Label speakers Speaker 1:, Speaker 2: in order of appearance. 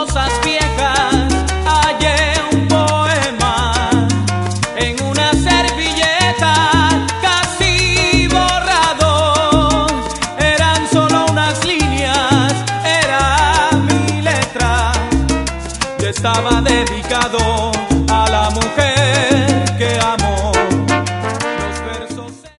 Speaker 1: cosas viejas hallé un poema en una servilleta casi borrado. Eran solo unas líneas, era mi letra, y estaba dedicado a la mujer